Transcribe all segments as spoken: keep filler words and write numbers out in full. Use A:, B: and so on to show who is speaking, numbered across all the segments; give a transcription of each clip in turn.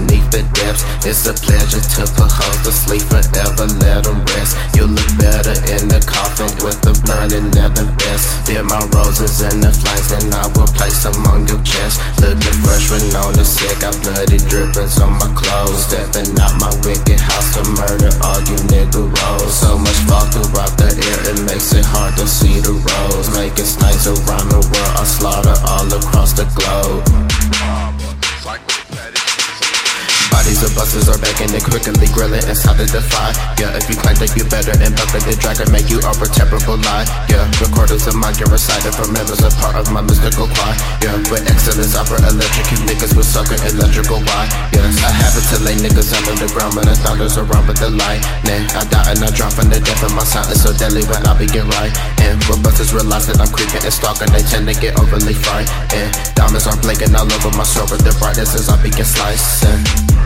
A: beneath the depths. It's a pleasure to put hoes to sleep forever, let them rest. You look better in the coffin with the blunt and the best. Dip my roses in the flames, then I will place them on your chest. Looking fresh when on the set, got bloody drippings on my clothes. Stepping out my wicked house to murder all you nigga rolls. So much fog throughout the air, it makes it hard to see the roads. Making snakes around the world, I slaughter all across the globe. Bodies of busters are begging and quickly grilling, it's how to defy. Yeah, if you claim that you better and bucket the dragon make you a terrible lie. Yeah, recordings of mine get recited from members a part of my mystical choir. Yeah, with excellence opera electric, you niggas with sucker electrical wire. Yes, I have it to lay niggas under the ground when the thunders around with the light. Nah, I die and I drop from the depth of my sound is so deadly when I begin right. And when busters realize that I'm creeping and stalking, they tend to get overly fried. And diamonds are blinking all over my sword with the brightness as I begin slicing.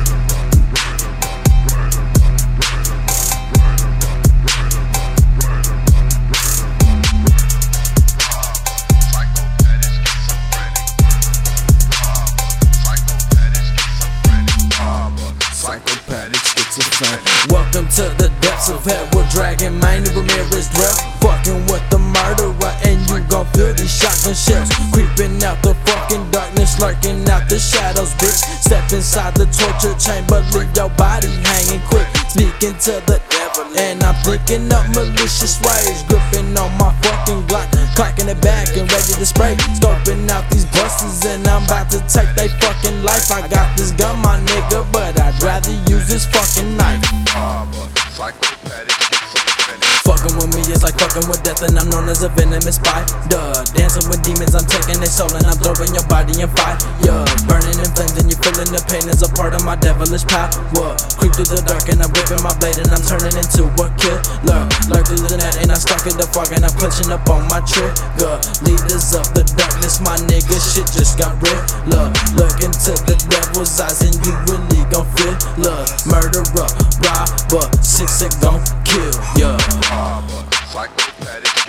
B: Welcome to the depths of hell. We're dragging Manny Ramirez dress, fucking with the murderer, and you gon' feel these shotgun shells creeping out the fucking darkness, lurking out the shadows, bitch. Step inside the torture chamber, leave your body hanging quick. Sneak into the devil, and I'm thinking up malicious ways, gripping on my fucking Glock, clacking it back and ready to spray, scoping out these busters, and I'm about to take they fucking life. I got this gun, my nigga, but I'd rather use this fucking knife. Fucking with me is like fucking with death, and I'm known as a venomous spider. Dancing with demons, I'm taking their soul and I'm throwing your body in fire. Yeah, burning in flames and you're feeling the pain as a part of my devilish power. Creep through the dark and I'm whipping my blade and I'm turning into a killer. Lurk through the net and I'm stuck in the fog and I'm clutching up on my trigger. Leaders of the darkness, my nigga, shit just got real. Look, look into the devil's eyes and you really gon' feel love. Murderer, robber, six it gon' kill, yeah.
C: Psychopathic.